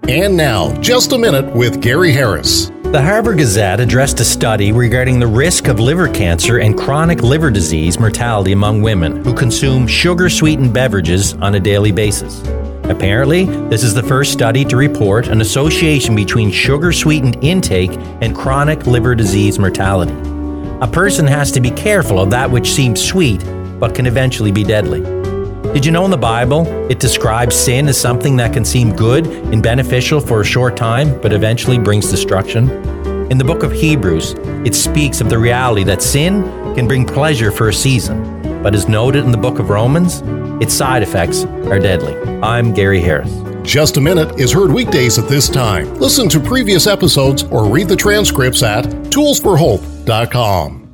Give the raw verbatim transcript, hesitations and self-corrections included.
And now, Just a Minute with Gary Harris. The Harvard Gazette addressed a study regarding the risk of liver cancer and chronic liver disease mortality among women who consume sugar-sweetened beverages on a daily basis. Apparently, this is the first study to report an association between sugar-sweetened intake and chronic liver disease mortality. A person has to be careful of that which seems sweet, but can eventually be deadly. Did you know in the Bible, it describes sin as something that can seem good and beneficial for a short time, but eventually brings destruction? In the book of Hebrews, it speaks of the reality that sin can bring pleasure for a season, but as noted in the book of Romans, its side effects are deadly. I'm Gary Harris. Just a Minute is heard weekdays at this time. Listen to previous episodes or read the transcripts at tools for hope dot com.